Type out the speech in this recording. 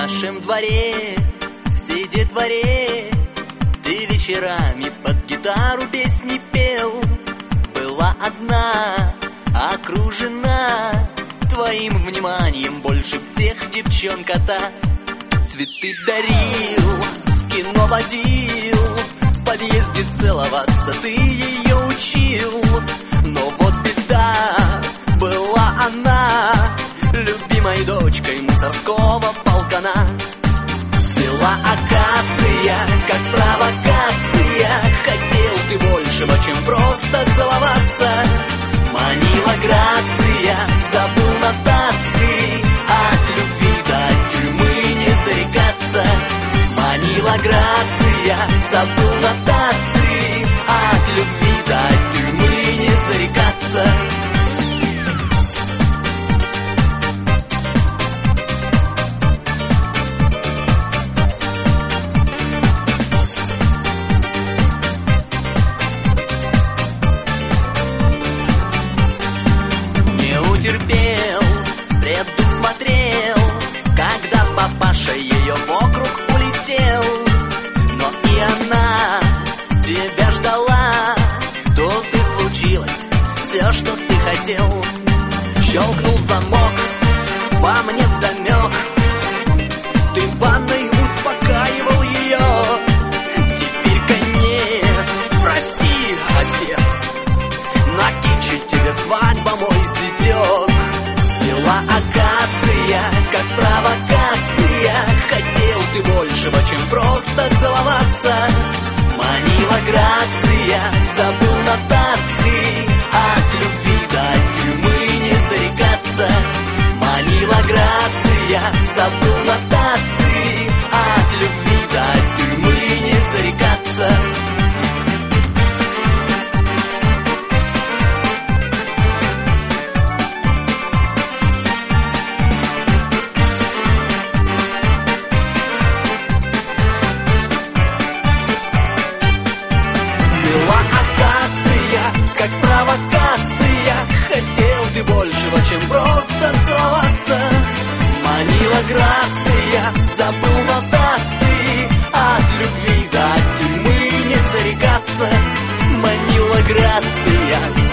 нашем дворе, всей детворе ты вечерами под гитару песни пел. Была одна, окружена твоим вниманием больше всех девчонка-то. Цветы дарил, в кино водил, в подъезде целоваться ты ее учил. Но вот беда, была она любимой дочкой мусорского полкана. Цвела акация, как провокация, хотел ты большего, чем просто целоваться. Манила грация, забыл нотации, от любви до тюрьмы не зарекаться. Манила грация, забыл нотации, от любви до тюрьмы не зарекаться. Терпел, предусмотрел, когда папаша ее вокруг улетел. Но и она тебя ждала, тут и случилось все, что ты хотел. Щелкнул замок, во мне вдомек, ты в ванной успокаивал ее. Теперь конец, прости, отец, на киче тебе свадьба мой зятек. Цвела акация, как провокация, хотел ты большего, чем просто целоваться. Манила грация, забыл нотации, от любви до тюрьмы не зарекаться. Манила грация, забыл нотации, от любви до тюрьмы не зарекаться. Как провокация, хотел ты большего, чем просто целоваться. Манила грация, забыл нотации, от любви до тюрьмы не зарекаться. Манила грация,